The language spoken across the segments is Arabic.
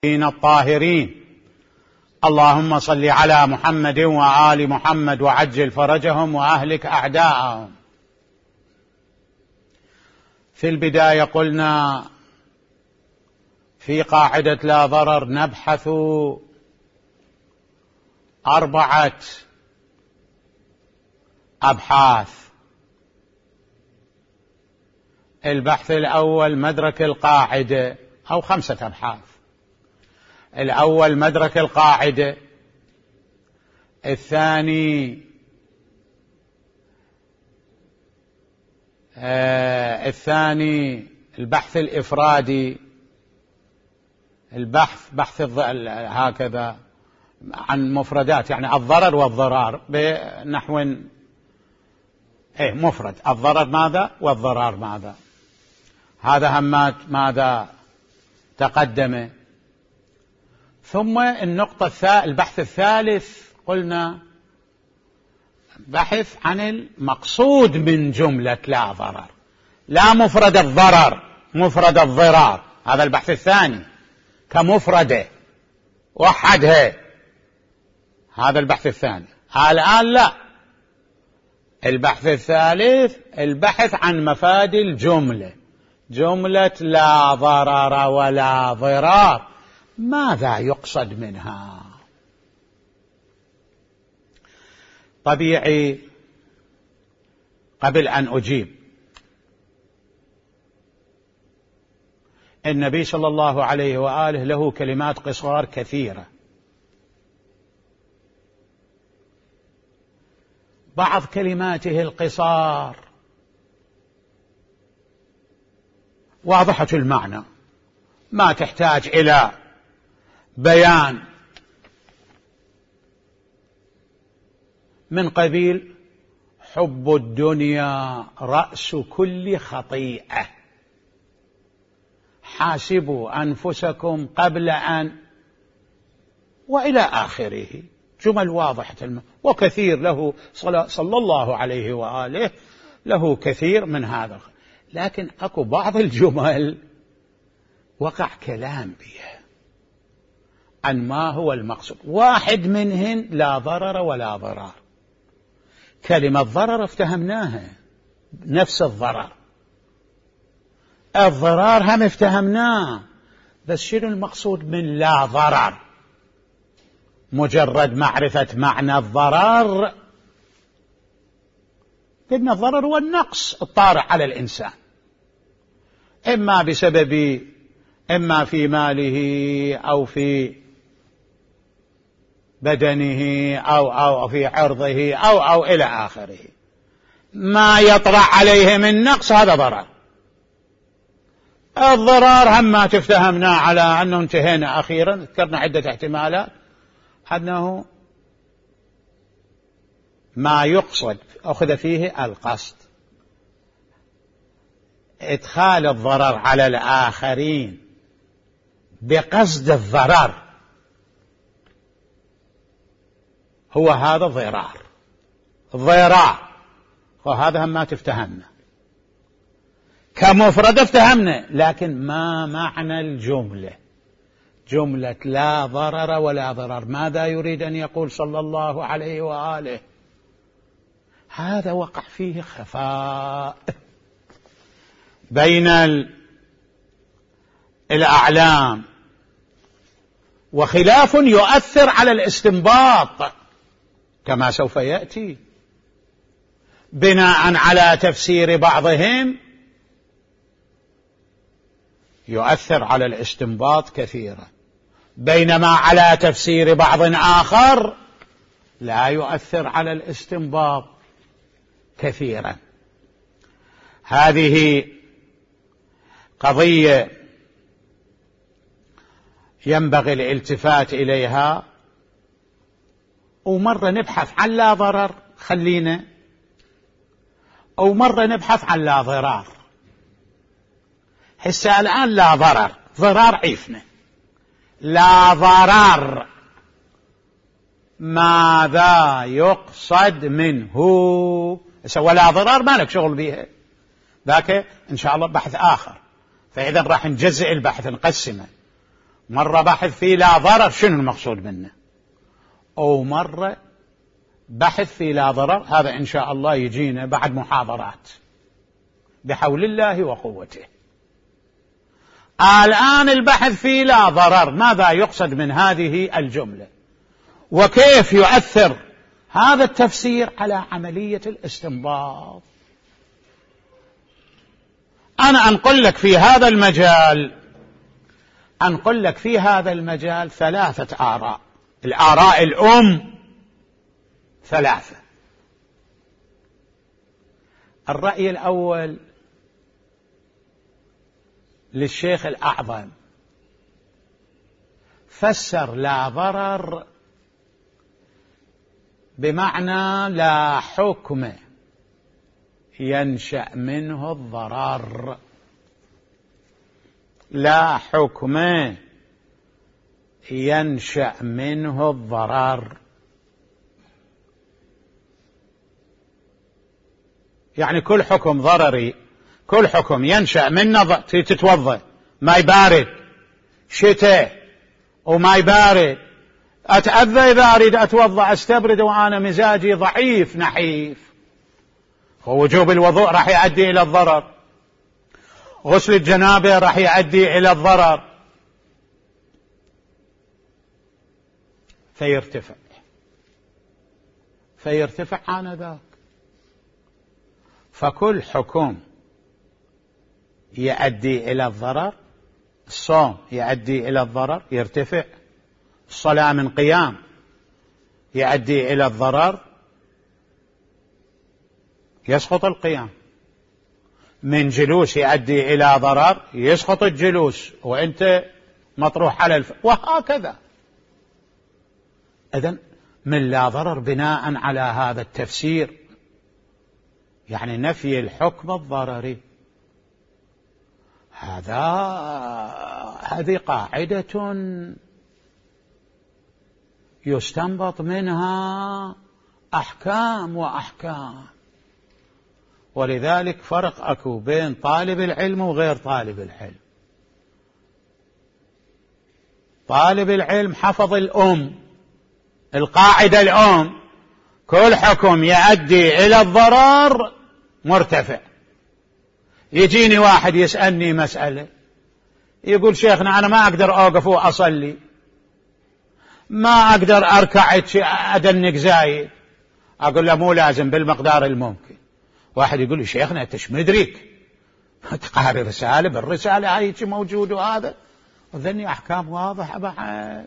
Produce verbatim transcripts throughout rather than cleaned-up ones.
الطاهرين. اللهم صل على محمد وآل محمد وعجل فرجهم وأهلك أعداءهم. في البداية قلنا في قاعدة لا ضرر نبحث أربعة أبحاث. البحث الأول مدرك القاعدة، أو خمسة أبحاث. الأول مدرك القاعدة، الثاني آه الثاني البحث الإفرادي، البحث بحث هكذا عن مفردات، يعني الضرر والضرار بنحو ايه مفرد، الضرر ماذا والضرار ماذا. هذا همات ماذا تقدم. ثم النقطة الثالثة البحث الثالث قلنا بحث عن المقصود من جملة لا ضرر، لا مفرد الضرر، مفرد الضرار. هذا البحث الثاني كمفردة وحدها، هذا البحث الثاني. الآن لا، البحث الثالث البحث عن مفاد الجملة، جملة لا ضرر ولا ضرار، ماذا يقصد منها؟ طبيعي قبل أن أجيب، النبي صلى الله عليه وآله له كلمات قصار كثيرة. بعض كلماته القصار واضحة المعنى، ما تحتاج إلى بيان، من قبيل حب الدنيا رأس كل خطيئة، حاسبوا أنفسكم قبل أن، وإلى آخره، جمل واضحة المعنى. وكثير له صلى الله عليه وآله له كثير من هذا، لكن أكو بعض الجمل وقع كلام بها عن ما هو المقصود. واحد منهن لا ضرر ولا ضرار. كلمة ضرر افتهمناها، نفس الضرر. الضرار هم افتهمناه، بس شنو المقصود من لا ضرر؟ مجرد معرفة معنى الضرر، قلنا الضرر هو النقص الطارئ على الإنسان، إما بسبب إما في ماله أو في بدنه أو أو في عرضه أو أو إلى آخره، ما يطرأ عليه من نقص هذا ضرر. الضرار هم ما تفتهمنا على أنه انتهينا أخيرا، ذكرنا عدة احتمالات، أنه ما يقصد أخذ فيه القصد، إدخال الضرر على الآخرين بقصد الضرر، هو هذا ضرار ضرار. وهذا هم ما تفتهمنا، كمفرد افتهمنا، لكن ما معنى الجملة؟ جملة لا ضرر ولا ضرر، ماذا يريد أن يقول صلى الله عليه وآله؟ هذا وقع فيه خفاء بين الأعلام، وخلاف يؤثر على الاستنباط كما سوف يأتي، بناء على تفسير بعضهم يؤثر على الاستنباط كثيرا، بينما على تفسير بعض آخر لا يؤثر على الاستنباط كثيرا. هذه قضية ينبغي الالتفات إليها. ومرة نبحث عن لا ضرر خلينا، أو مرة نبحث عن لا ضرار. حسا الآن لا ضرر، ضرار عيفنا، لا ضرر ماذا يقصد منه؟ ولا ضرار ما لك شغل بيها، ذاك إن شاء الله بحث آخر. فإذا راح نجزئ البحث نقسمه، مرة بحث في لا ضرر شنو المقصود منه، أو مرة بحث في لا ضرر، هذا إن شاء الله يجينا بعد محاضرات بحول الله وقوته. الآن البحث في لا ضرر، ماذا يقصد من هذه الجملة، وكيف يؤثر هذا التفسير على عملية الاستنباط؟ أنا أنقل لك في هذا المجال أنقل لك في هذا المجال ثلاثة آراء، الآراء الأم ثلاثة. الرأي الأول للشيخ الأعظم، فسر لا ضرر بمعنى لا حكم ينشأ منه الضرر، لا حكم ينشأ منه الضرر، يعني كل حكم ضرري، كل حكم ينشأ منه تتوضأ ماء بارد شتاء وماء بارد، أتأذى إذا أريد أتوضأ أستبرد وأنا مزاجي ضعيف نحيف، ووجوب الوضوء راح يؤدي إلى الضرر، غسل الجنابة راح يؤدي إلى الضرر، فيرتفع فيرتفع آنذاك. فكل حكم يؤدي إلى الضرر، الصوم يؤدي إلى الضرر يرتفع، الصلاة من قيام يؤدي إلى الضرر يسقط القيام، من جلوس يؤدي إلى ضرر يسقط الجلوس وأنت مطروح على الف... وهكذا. إذن من لا ضرر بناء على هذا التفسير يعني نفي الحكم الضرري، هذا هذه قاعدة يستنبط منها أحكام وأحكام. ولذلك فرق أكو بين طالب العلم وغير طالب العلم. طالب العلم حفظ الأم، القاعدة الأم، كل حكم يؤدي إلى الضرر مرتفع. يجيني واحد يسألني مسألة يقول شيخنا أنا ما أقدر أوقف وأصلي، ما أقدر أركع أدنك زايد، أقول له مو لازم بالمقدار الممكن. واحد يقول لي شيخنا أنت ايش مدريك تقاري رسالة بالرسالة هاي موجود وهذا، وذني أحكام واضحة بعد.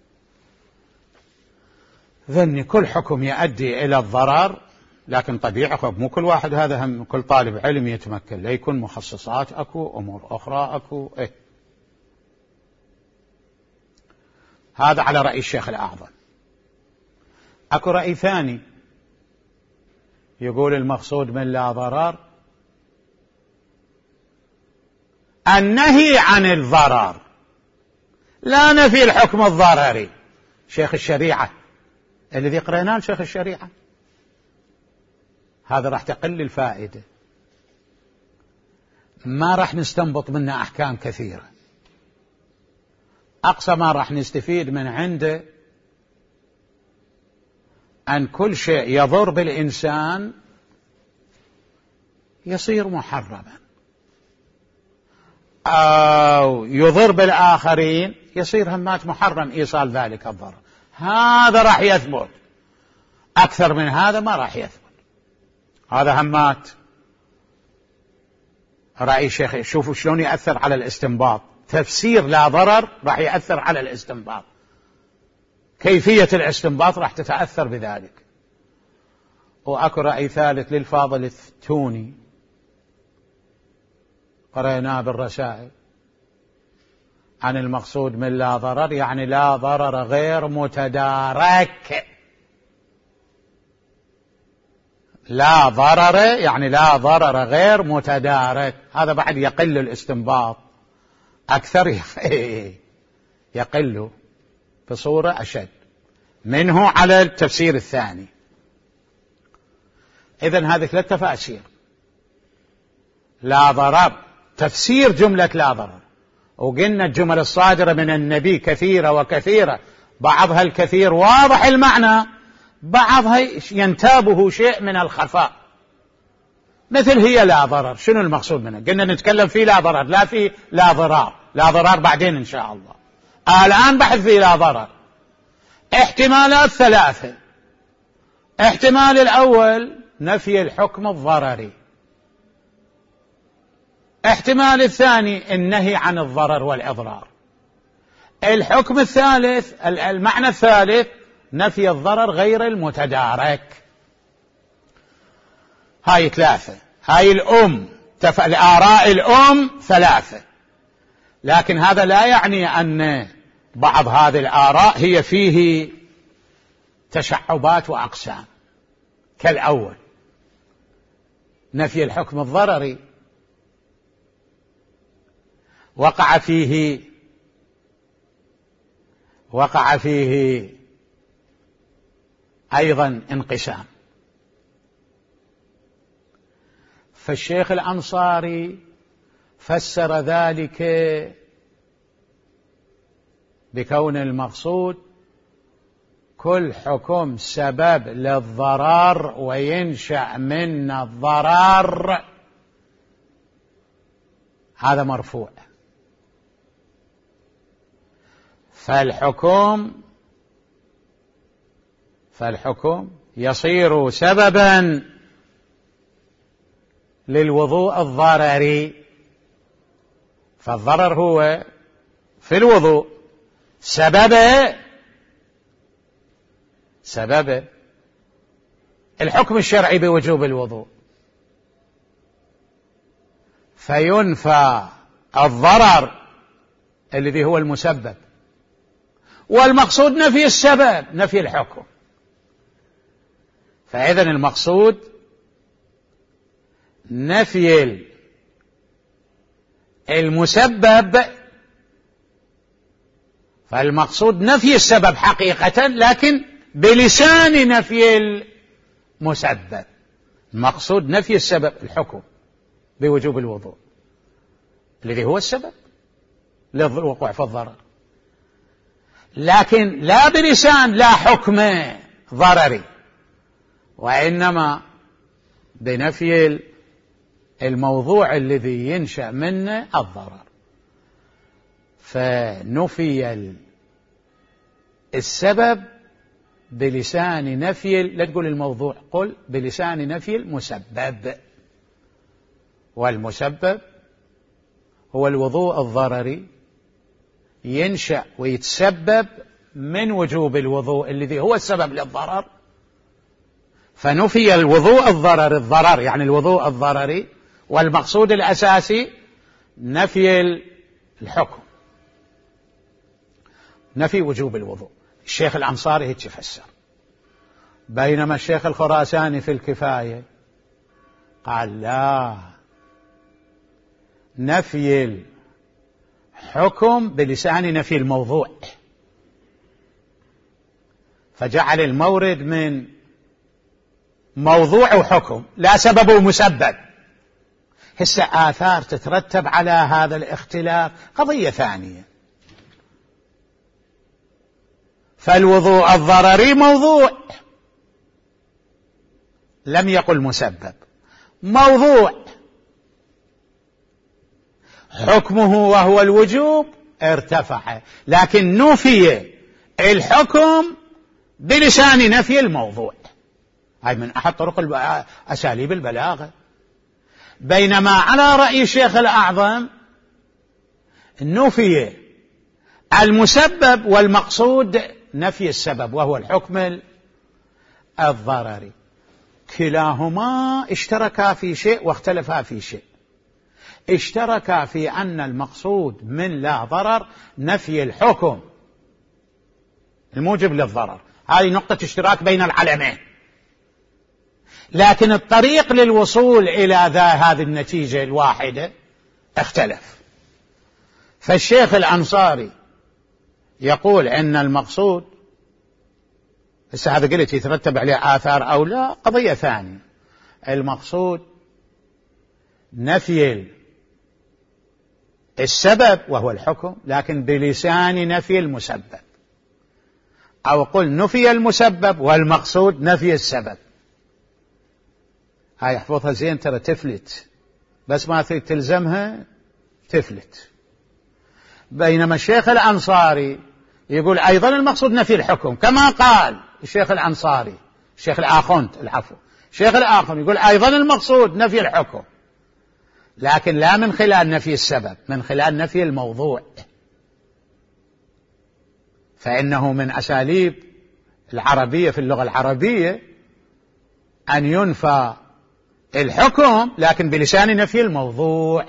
ذني كل حكم يؤدي إلى الضرر، لكن طبيعي مو كل واحد، هذا هم كل طالب علم يتمكن، لا يكون مخصصات أكو أمور أخرى أكو إيه. هذا على رأي الشيخ الأعظم. أكو رأي ثاني يقول المقصود من لا ضرر النهي عن الضرر، لا نفي الحكم الضرري. شيخ الشريعة الذي قرأناه شيخ الشريعة، هذا راح تقل الفائدة، ما راح نستنبط منه أحكام كثيرة. أقصى ما راح نستفيد من عنده أن كل شيء يضر بالإنسان يصير محرما، أو يضر بالآخرين يصير همات محرم إيصال ذلك الضرر. هذا راح يثبت، أكثر من هذا ما راح يثبت. هذا همات رأي الشيخ. شوفوا شلون يأثر على الاستنباط. تفسير لا ضرر راح يأثر على الاستنباط، كيفية الاستنباط راح تتأثر بذلك. وأكو رأي ثالث للفاضل التوني قرأناه بالرسائل عن المقصود من لا ضرر يعني لا ضرر غير متدارك. لا ضرر يعني لا ضرر غير متدارك. هذا بعد يقل الاستنباط أكثر، يقل بصورة أشد منه على التفسير الثاني. إذن هذه ثلاث تفاسير: لا ضرر، تفسير جملة لا ضرر، وقلنا الجمل الصادرة من النبي كثيرة وكثيرة، بعضها الكثير واضح المعنى، بعضها ينتابه شيء من الخفاء، مثل هي لا ضرر. شنو المقصود منها؟ قلنا نتكلم في لا ضرر، لا في لا ضرار، لا ضرار بعدين إن شاء الله، الآن بحث في لا ضرر. احتمالات ثلاثة. احتمال الأول نفي الحكم الضرري، احتمال الثاني النهي عن الضرر والإضرار، الحكم الثالث المعنى الثالث نفي الضرر غير المتدارك. هاي ثلاثة، هاي الأم تف... الآراء الأم ثلاثة، لكن هذا لا يعني أن بعض هذه الآراء هي فيه تشعبات وأقسام. كالأول نفي الحكم الضرري وقع فيه وقع فيه أيضا انقسام. فالشيخ الأنصاري فسر ذلك بكون المقصود كل حكم سبب للضرر وينشأ من الضرر هذا مرفوع، فالحكم فالحكم يصير سببا للوضوء الضرري، فالضرر هو في الوضوء، سببه سببه الحكم الشرعي بوجوب الوضوء، فينفى الضرر الذي هو المسبب، والمقصود نفي السبب، نفي الحكم. فإذا المقصود نفي المسبب، فالمقصود نفي السبب حقيقة لكن بلسان نفي المسبب. المقصود نفي السبب الحكم بوجوب الوضوء الذي هو السبب للوقوع في الضرر، لكن لا بلسان لا حكم ضرري، وإنما بنفي الموضوع الذي ينشأ منه الضرر. فنفي السبب بلسان نفي، لا تقول الموضوع، قل بلسان نفي المسبب، والمسبب هو الوضوء الضرري ينشأ ويتسبب من وجوب الوضوء الذي هو السبب للضرر، فنفي الوضوء الضرر الضرر يعني الوضوء الضرري، والمقصود الأساسي نفي الحكم، نفي وجوب الوضوء. الشيخ الأنصاري هيك فسر، بينما الشيخ الخراساني في الكفاية قال لا، نفي الحكم بلسان نفي الموضوع، فجعل المورد من موضوع وحكم لا سبب ومسبب. هسه آثار تترتب على هذا الاختلاف قضية ثانية. فالوضوء الضرري موضوع، لم يقل مسبب، موضوع حكمه وهو الوجوب ارتفع، لكن نفي الحكم بلسان نفي الموضوع. هاي من أحد طرق أساليب البلاغة. بينما على رأي الشيخ الأعظم نفي المسبب والمقصود نفي السبب وهو الحكم الضرري، كلاهما اشتركا في شيء واختلفا في شيء. اشتركا في أن المقصود من لا ضرر نفي الحكم الموجب للضرر، هذه نقطة اشتراك بين العلمين، لكن الطريق للوصول إلى ذا هذه النتيجة الواحدة اختلف. فالشيخ الأنصاري يقول أن المقصود، هسه هذا قلت يترتب عليه آثار أو لا قضية ثانية، المقصود نفي السبب وهو الحكم، لكن بلسان نفي المسبب، أو قل نفي المسبب والمقصود نفي السبب. هاي احفظها زين، ترى تفلت، بس ما تريد تلزمها تفلت. بينما الشيخ الأنصاري يقول أيضا المقصود نفي الحكم، كما قال الشيخ الأنصاري، الشيخ الآخوند العفو الشيخ الآخوند يقول أيضا المقصود نفي الحكم، لكن لا من خلال نفي السبب، من خلال نفي الموضوع. فإنه من أساليب العربية في اللغة العربية أن ينفى الحكم لكن بلسان نفي الموضوع.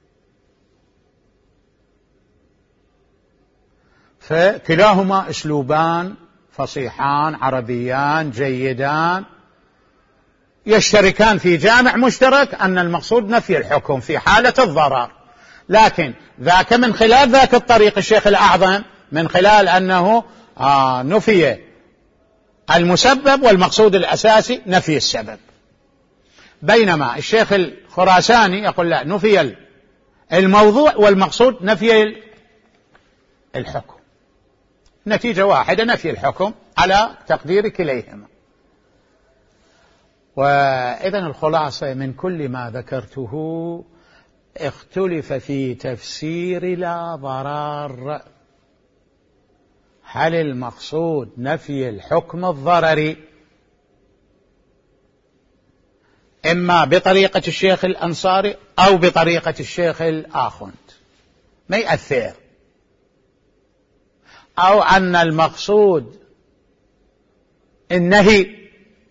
فكلاهما أسلوبان فصيحان عربيان جيدان يشتركان في جامع مشترك، أن المقصود نفي الحكم في حالة الضرر، لكن ذاك من خلال ذاك الطريق الشيخ الأعظم من خلال أنه آه نفي المسبب والمقصود الأساسي نفي السبب. بينما الشيخ الخراساني يقول لا، نفي الموضوع والمقصود نفي الحكم، نتيجة واحدة نفي الحكم على تقدير كليهما. وإذن الخلاصة من كل ما ذكرته اختلف في تفسير لا ضرر، هل المقصود نفي الحكم الضرري إما بطريقة الشيخ الأنصاري أو بطريقة الشيخ الآخوند ما يأثر، أو أن المقصود النهي،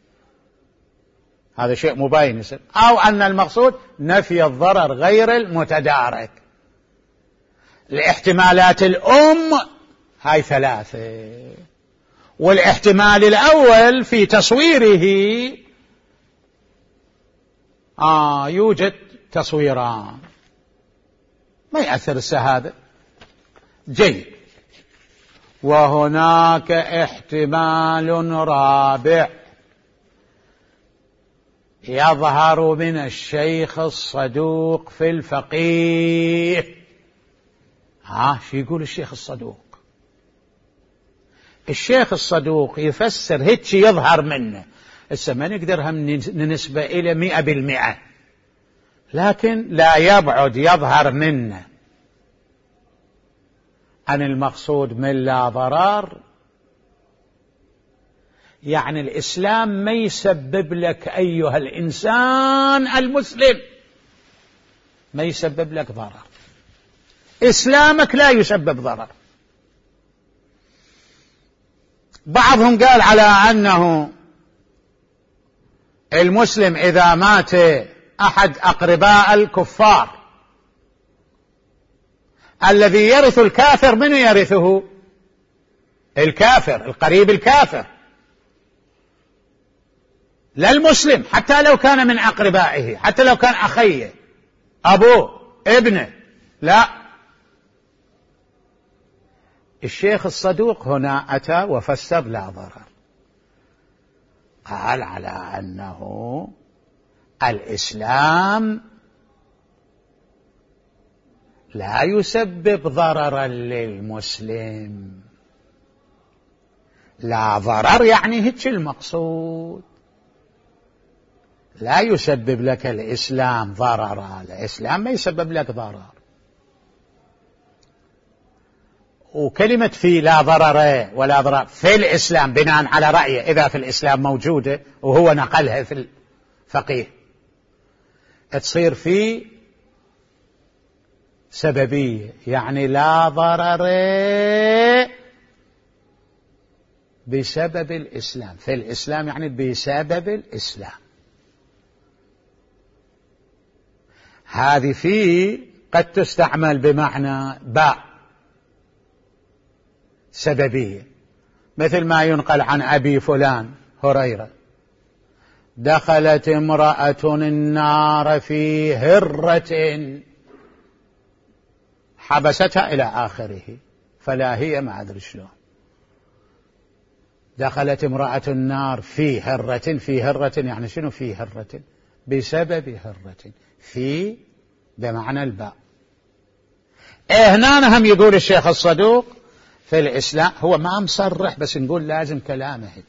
هذا شيء مبين، أو أن المقصود نفي الضرر غير المتدارك. الاحتمالات الأم هاي ثلاثة، والاحتمال الأول في تصويره آه يوجد تصويران، ما يأثر السهادة جيد. وهناك احتمال رابع يظهر من الشيخ الصدوق في الفقيه. ها شو يقول الشيخ الصدوق؟ الشيخ الصدوق يفسر هيك يظهر منه، هسه ما نقدرها ننسبة إلى مئة بالمئة، لكن لا يبعد يظهر منه عن المقصود من لا ضرر، يعني الإسلام ما يسبب لك أيها الإنسان المسلم، ما يسبب لك ضرر، إسلامك لا يسبب ضرر. بعضهم قال على أنه المسلم إذا مات أحد أقرباء الكفار الذي يرث الكافر، من يرثه؟ الكافر القريب الكافر، لا المسلم، حتى لو كان من أقربائه، حتى لو كان أخيه أبوه ابنه، لا. الشيخ الصدوق هنا أتى وفسر لا ضرر، قال على أنه الإسلام لا يسبب ضررا للمسلم، لا ضرر يعني هيك المقصود، لا يسبب لك الإسلام ضررا، الإسلام ما يسبب لك ضرر. وكلمة في لا ضرر ولا ضرر في الإسلام بناء على رأيه، إذا في الإسلام موجودة وهو نقلها في الفقيه، تصير في سببية، يعني لا ضرر بسبب الإسلام، في الإسلام يعني بسبب الإسلام. هذه في قد تستعمل بمعنى باء سببية، مثل ما ينقل عن أبي فلان هريرة: دخلت امرأة النار في هرة حبستها إلى آخره، فلا هي ما أدري شلون. دخلت امرأة النار في هرة، في هرة يعني شنو؟ في هرة بسبب هرة، في بمعنى الباء. إيه هنا هم يقول الشيخ الصدوق في الإسلام، هو ما مصرح بس نقول لازم كلامه هيك.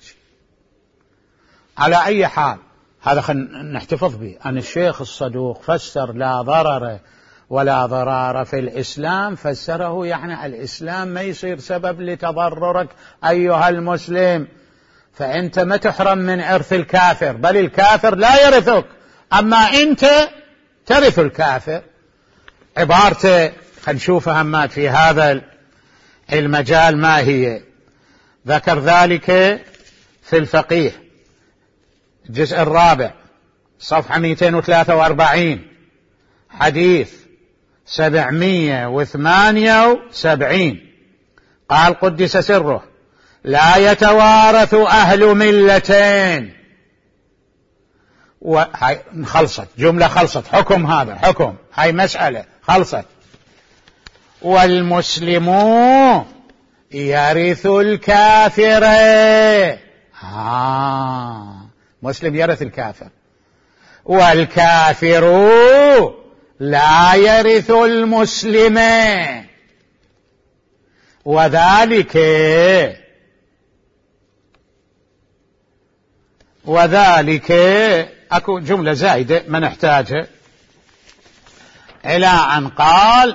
على أي حال هذا خلينا نحتفظ به، أن الشيخ الصدوق فسر لا ضرر ولا ضرار في الإسلام، فسره يعني الإسلام ما يصير سبب لتضررك أيها المسلم، فأنت ما تحرم من إرث الكافر، بل الكافر لا يرثك، أما أنت ترث الكافر. عبارته خنشوفها همات في هذا المجال ما هي، ذكر ذلك في الفقيه الجزء الرابع صفحة مئتين وثلاثة وأربعين حديث سبعمئة وثمانية وسبعين، قال قدس سره: لا يتوارث أهل ملتين. وهي خلصت جملة، خلصت حكم، هذا حكم، هاي مسألة خلصت. والمسلمون يرث الكافر. آه مسلم يرث الكافر، والكافر لا يرث المسلم، وذلك وذلك أكو جملة زائدة ما نحتاجها، إلى أن قال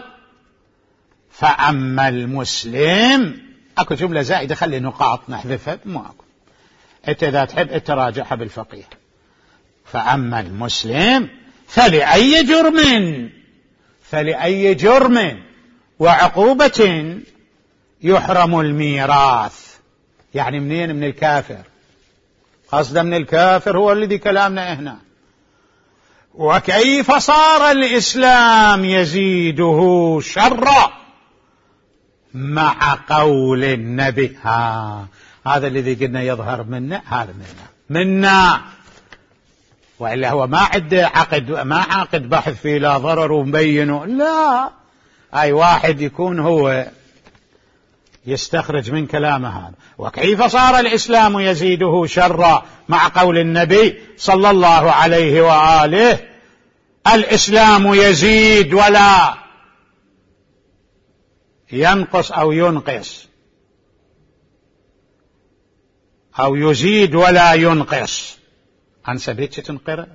فأما المسلم، أكو جملة زائدة خلي نقاط نحذفها، ما أكو، أنت إذا تحب التراجعها بالفقيه. فأما المسلم فلأي جرم فلأي جرم وعقوبة يحرم الميراث، يعني منين؟ من الكافر، قصد من الكافر هو الذي كلامنا هنا. وكيف صار الإسلام يزيده شرا مع قول النبي. ها هذا الذي قلنا يظهر منا، هذا منا منا وإلا هو ما عنده عقد، ما عقد بحث فيه لا ضرر ومبينه، لا، أي واحد يكون هو يستخرج من كلامه هذا. وكيف صار الإسلام يزيده شرا مع قول النبي صلى الله عليه وآله: الإسلام يزيد ولا ينقص أو ينقص، أو يزيد ولا ينقص. عن سبيل تنقر.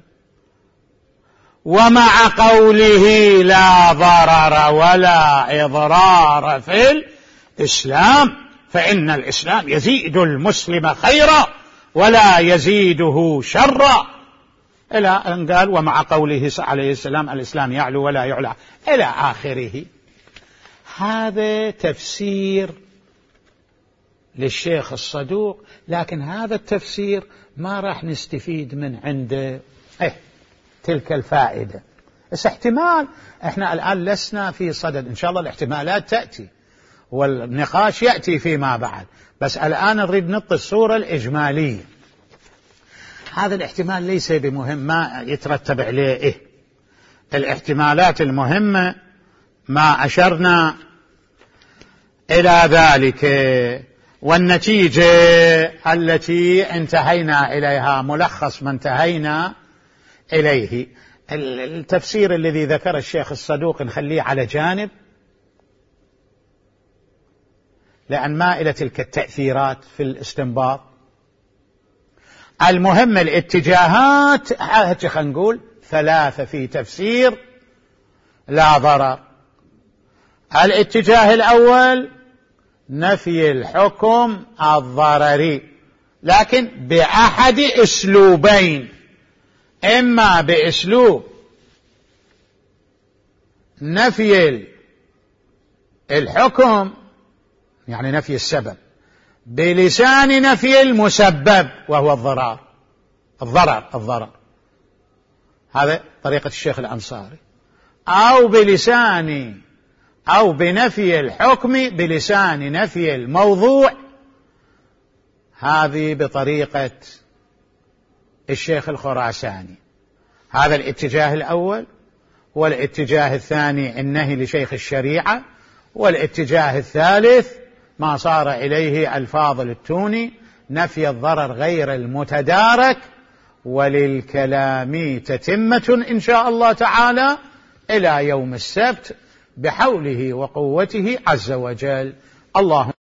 ومع قوله لا ضرر ولا إضرار في الإسلام، فإن الإسلام يزيد المسلم خيرا ولا يزيده شرا، إلى أن قال ومع قوله عليه السلام: الإسلام يعلو ولا يعلى، إلى آخره. هذا تفسير للشيخ الصدوق، لكن هذا التفسير ما راح نستفيد من عنده إيه تلك الفائدة. بس احتمال احنا الآن لسنا في صدد، إن شاء الله الاحتمالات تأتي والنقاش يأتي فيما بعد، بس الآن نريد نعطي الصورة الإجمالية. هذا الاحتمال ليس بمهم ما يترتب عليه إيه. الاحتمالات المهمة ما أشرنا إلى ذلك، والنتيجة التي انتهينا إليها، ملخص ما انتهينا إليه. التفسير الذي ذكر الشيخ الصدوق نخليه على جانب، لأن ما إلى تلك التأثيرات في الاستنباط. المهم الاتجاهات هاتي خلينا نقول ثلاثة في تفسير لا ضرر. الاتجاه الأول نفي الحكم الضرري، لكن بأحد أسلوبين: إما بأسلوب نفي الحكم يعني نفي السبب بلسان نفي المسبب وهو الضرر الضرر الضرر هذا طريقة الشيخ الأنصاري، أو بلسان أو بنفي الحكم بلسان نفي الموضوع، هذه بطريقة الشيخ الخراساني. هذا الاتجاه الأول. والاتجاه الثاني النهي لشيخ الشريعة. والاتجاه الثالث ما صار إليه الفاضل التوني، نفي الضرر غير المتدارك. وللكلام تتمة إن شاء الله تعالى إلى يوم السبت، بحوله وقوته عز وجل. اللهم